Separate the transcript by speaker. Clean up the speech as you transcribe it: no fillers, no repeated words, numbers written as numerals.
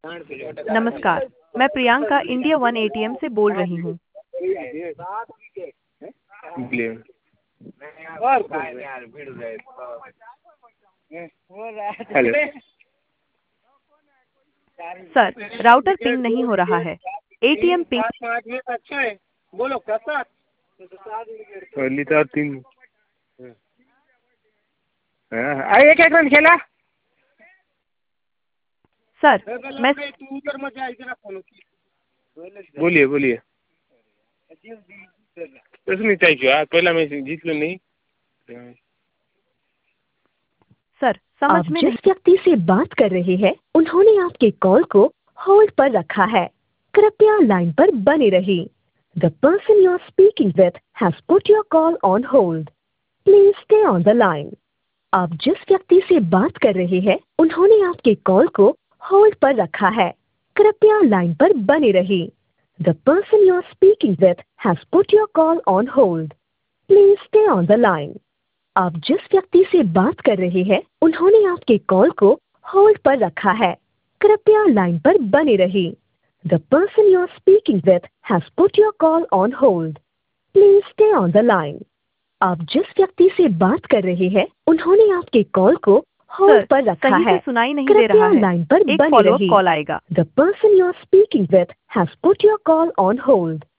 Speaker 1: नमस्कार, मैं Priyanka India one ATM से बोल रही हूँ।
Speaker 2: बोलिए। हेलो।
Speaker 1: सर, राउटर पिंग नहीं हो रहा है। एटीएम पिंग
Speaker 2: अच्छा है, बोलो कैसा? पहली तो 3 एक एक रन खेला।
Speaker 1: सर, मैं
Speaker 2: बोलिए बोलिए। उसमें चाहिए पहला मैच जीत लो नहीं।
Speaker 1: सर समझ
Speaker 3: आप
Speaker 1: में
Speaker 3: जिस
Speaker 1: नहीं।
Speaker 3: व्यक्ति से बात कर रहे हैं उन्होंने आपके कॉल को होल्ड पर रखा है। कृपया लाइन पर बने रहिए। The person you are speaking with has put your call on hold. Please stay on the line. आप जिस व्यक्ति से बात कर रहे हैं उन्होंने आपके कॉल को होल्ड पर रखा है। कृपया लाइन पर बने रहिए। The person you are speaking with has put your call on hold. Please stay on the line. आप जिस व्यक्ति से बात कर रहे हैं उन्होंने आपके कॉल को होल्ड पर रखा है। कृपया लाइन पर बने रहिए। The person you are speaking with has put your call on hold. Please stay on the line. आप जिस व्यक्ति से बात कर रहे हैं उन्होंने आपके कॉल को होल्ड
Speaker 1: सर,
Speaker 3: पर रखा
Speaker 1: सही से
Speaker 3: है।
Speaker 1: सुनाई नहीं दे रहा
Speaker 3: कृपया
Speaker 1: है।
Speaker 3: लाइन पर
Speaker 1: एक
Speaker 3: बने
Speaker 1: फॉलोअप
Speaker 3: रहिए।
Speaker 1: कॉल आएगा।
Speaker 3: The person you are speaking with has put your call on hold.